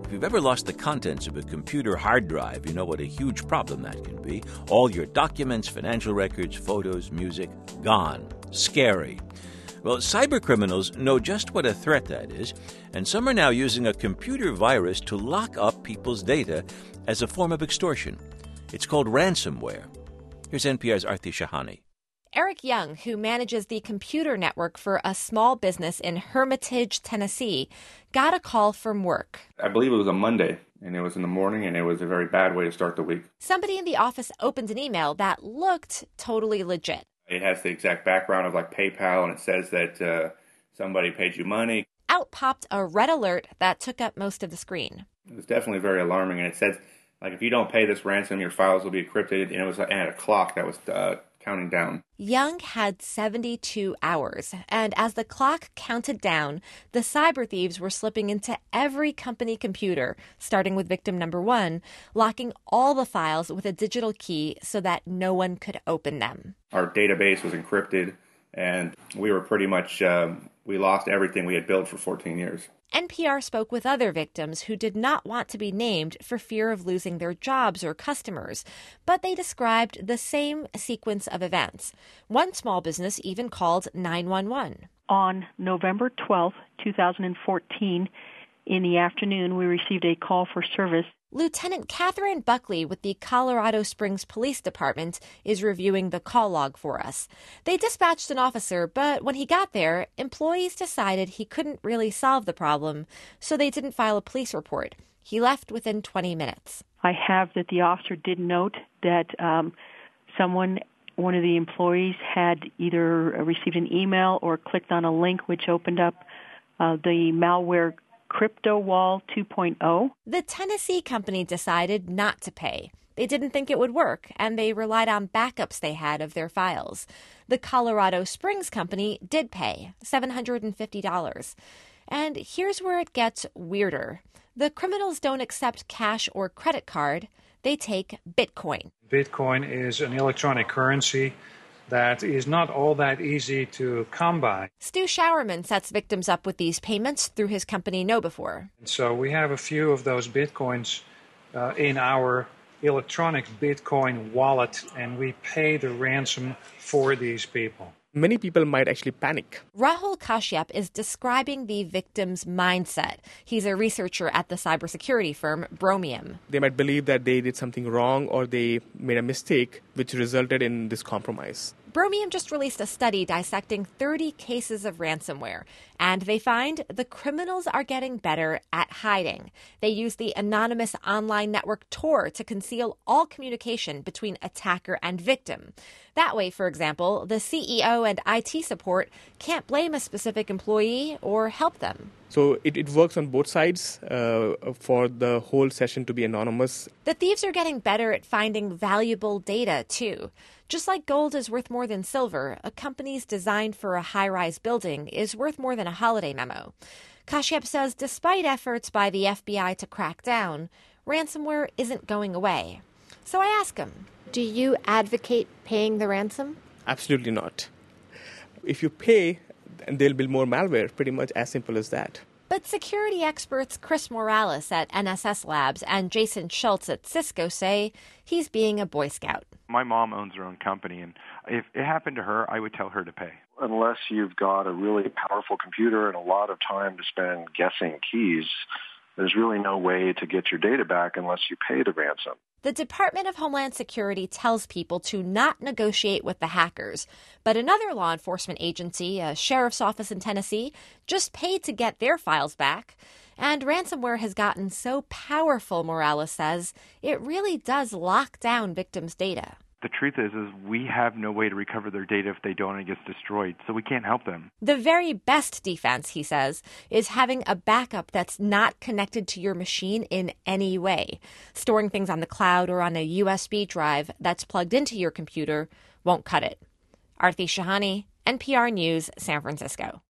If you've ever lost the contents of a computer hard drive, you know what a huge problem that can be. All your documents, financial records, photos, music, gone. Scary. Well, cybercriminals know just what a threat that is, and some are now using a computer virus to lock up people's data as a form of extortion. It's called ransomware. Here's NPR's Aarti Shahani. Eric Young, who manages the computer network for a small business in Hermitage, Tennessee, got a call from work. I believe it was a Monday, and it was in the morning, and it was a very bad way to start the week. Somebody in the office opened an email that looked totally legit. It has the exact background of like PayPal, and it says that somebody paid you money. Out popped a red alert that took up most of the screen. It was definitely very alarming, and it says, like, if you don't pay this ransom, your files will be encrypted, and it was at a clock that was counting down. Young had 72 hours, and as the clock counted down, the cyber thieves were slipping into every company computer, starting with victim number 1, locking all the files with a digital key so that no one could open them. Our database was encrypted, and we were pretty much, we lost everything we had built for 14 years. NPR spoke with other victims who did not want to be named for fear of losing their jobs or customers, but they described the same sequence of events. One small business even called 911. On November 12th, 2014, in the afternoon, we received a call for service. Lieutenant Catherine Buckley with the Colorado Springs Police Department is reviewing the call log for us. They dispatched an officer, but when he got there, employees decided he couldn't really solve the problem, so they didn't file a police report. He left within 20 minutes. I have that the officer did note that one of the employees had either received an email or clicked on a link which opened up the malware CryptoWall 2.0. The Tennessee company decided not to pay. They didn't think it would work, and they relied on backups they had of their files. The Colorado Springs company did pay, $750. And here's where it gets weirder. The criminals don't accept cash or credit card. They take Bitcoin. Bitcoin is an electronic currency that is not all that easy to come by. Stu Showerman sets victims up with these payments through his company KnowBe4. So we have a few of those Bitcoins in our electronic Bitcoin wallet, and we pay the ransom for these people. Many people might actually panic. Rahul Kashyap is describing the victim's mindset. He's a researcher at the cybersecurity firm Bromium. They might believe that they did something wrong or they made a mistake, which resulted in this compromise. Bromium just released a study dissecting 30 cases of ransomware, and they find the criminals are getting better at hiding. They use the anonymous online network Tor to conceal all communication between attacker and victim. That way, for example, the CEO and IT support can't blame a specific employee or help them. So it works on both sides for the whole session to be anonymous. The thieves are getting better at finding valuable data, too. Just like gold is worth more than silver, a company's design for a high-rise building is worth more than a holiday memo. Kashyap says despite efforts by the FBI to crack down, ransomware isn't going away. So I ask him, do you advocate paying the ransom? Absolutely not. If you pay, then there'll be more malware, pretty much as simple as that. But security experts Chris Morales at NSS Labs and Jason Schultz at Cisco say he's being a Boy Scout. My mom owns her own company, and if it happened to her, I would tell her to pay. Unless you've got a really powerful computer and a lot of time to spend guessing keys, there's really no way to get your data back unless you pay the ransom. The Department of Homeland Security tells people to not negotiate with the hackers. But another law enforcement agency, a sheriff's office in Tennessee, just paid to get their files back. And ransomware has gotten so powerful, Morales says, it really does lock down victims' data. The truth is we have no way to recover their data if they don't and it gets destroyed, so we can't help them. The very best defense, he says, is having a backup that's not connected to your machine in any way. Storing things on the cloud or on a USB drive that's plugged into your computer won't cut it. Aarti Shahani, NPR News, San Francisco.